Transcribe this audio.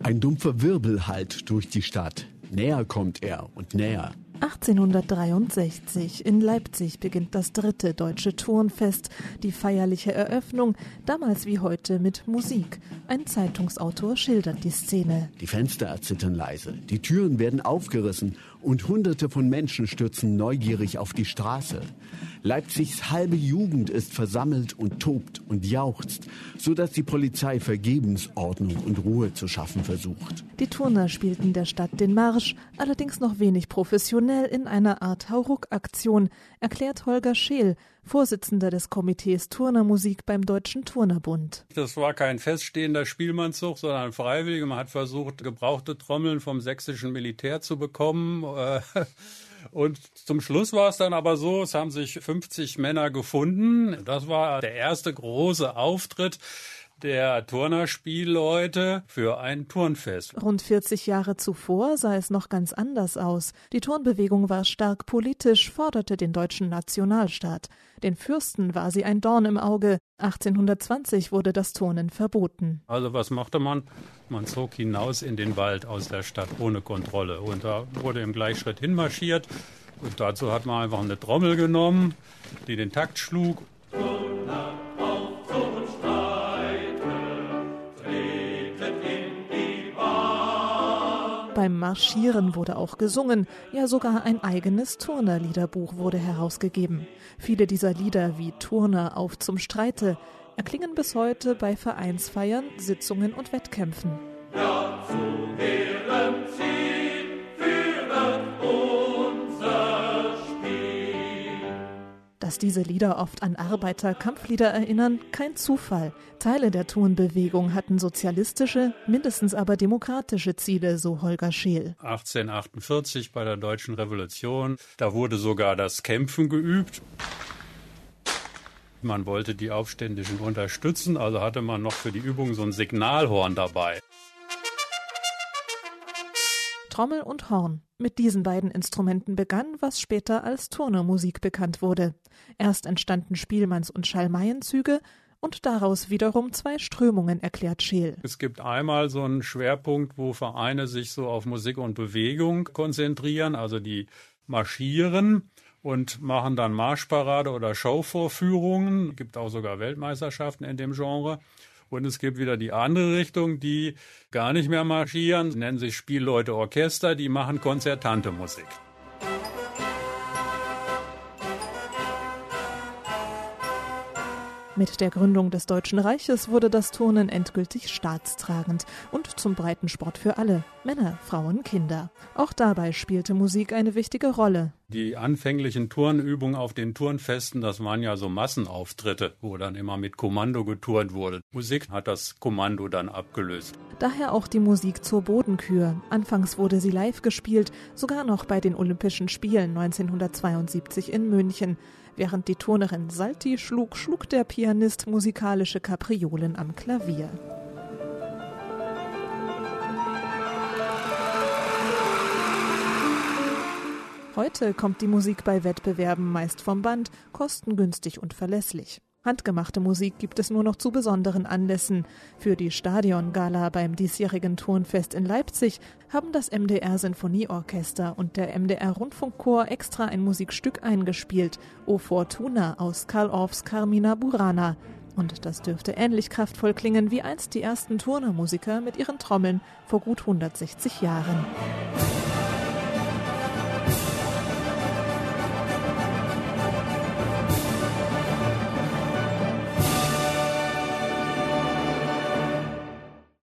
Ein dumpfer Wirbel hallt durch die Stadt. Näher kommt er und näher. 1863 in Leipzig beginnt das 3. Deutsche Turnfest. Die feierliche Eröffnung, damals wie heute mit Musik. Ein Zeitungsautor schildert die Szene. Die Fenster erzittern leise, die Türen werden aufgerissen und Hunderte von Menschen stürzen neugierig auf die Straße. Leipzigs halbe Jugend ist versammelt und tobt und jauchzt, sodass die Polizei vergebens Ordnung und Ruhe zu schaffen versucht. Die Turner spielten der Stadt den Marsch, allerdings noch wenig professionell in einer Art Hauruck-Aktion, erklärt Holger Scheel, Vorsitzender des Komitees Turnermusik beim Deutschen Turnerbund. Das war kein feststehender Spielmannszug, sondern ein Freiwilliger. Man hat versucht, gebrauchte Trommeln vom sächsischen Militär zu bekommen. Und zum Schluss war es dann aber so, es haben sich 50 Männer gefunden. Das war der erste große Auftritt der Turnerspielleute für ein Turnfest. Rund 40 Jahre zuvor sah es noch ganz anders aus. Die Turnbewegung war stark politisch, forderte den deutschen Nationalstaat. Den Fürsten war sie ein Dorn im Auge. 1820 wurde das Turnen verboten. Also was machte man? Man zog hinaus in den Wald aus der Stadt ohne Kontrolle. Und da wurde im Gleichschritt hinmarschiert. Und dazu hat man einfach eine Trommel genommen, die den Takt schlug. Beim Marschieren wurde auch gesungen, ja sogar ein eigenes Turnerliederbuch wurde herausgegeben. Viele dieser Lieder wie Turner auf zum Streite erklingen bis heute bei Vereinsfeiern, Sitzungen und Wettkämpfen. Ja, zu Ehren ziehen, führet unser Spiel. Dass diese Lieder oft an Arbeiter-Kampflieder erinnern, kein Zufall. Teile der Turnbewegung hatten sozialistische, mindestens aber demokratische Ziele, so Holger Scheel. 1848 bei der Deutschen Revolution, da wurde sogar das Kämpfen geübt. Man wollte die Aufständischen unterstützen, also hatte man noch für die Übung so ein Signalhorn dabei. Trommel und Horn. Mit diesen beiden Instrumenten begann, was später als Turnermusik bekannt wurde. Erst entstanden Spielmanns- und Schalmeienzüge und daraus wiederum 2 Strömungen, erklärt Scheel. Es gibt einmal so einen Schwerpunkt, wo Vereine sich so auf Musik und Bewegung konzentrieren, also die marschieren und machen dann Marschparade oder Showvorführungen. Es gibt auch sogar Weltmeisterschaften in dem Genre. Und es gibt wieder die andere Richtung, die gar nicht mehr marschieren, nennen sich Spielleute Orchester, die machen konzertante Musik. Mit der Gründung des Deutschen Reiches wurde das Turnen endgültig staatstragend und zum Breitensport für alle, Männer, Frauen, Kinder. Auch dabei spielte Musik eine wichtige Rolle. Die anfänglichen Turnübungen auf den Turnfesten, das waren ja so Massenauftritte, wo dann immer mit Kommando geturnt wurde. Musik hat das Kommando dann abgelöst. Daher auch die Musik zur Bodenkür. Anfangs wurde sie live gespielt, sogar noch bei den Olympischen Spielen 1972 in München. Während die Turnerin Salti schlug, schlug der Pianist musikalische Kapriolen am Klavier. Heute kommt die Musik bei Wettbewerben meist vom Band, kostengünstig und verlässlich. Handgemachte Musik gibt es nur noch zu besonderen Anlässen. Für die Stadiongala beim diesjährigen Turnfest in Leipzig haben das MDR-Sinfonieorchester und der MDR-Rundfunkchor extra ein Musikstück eingespielt, O Fortuna aus Carl Orffs Carmina Burana. Und das dürfte ähnlich kraftvoll klingen wie einst die ersten Turnermusiker mit ihren Trommeln vor gut 160 Jahren.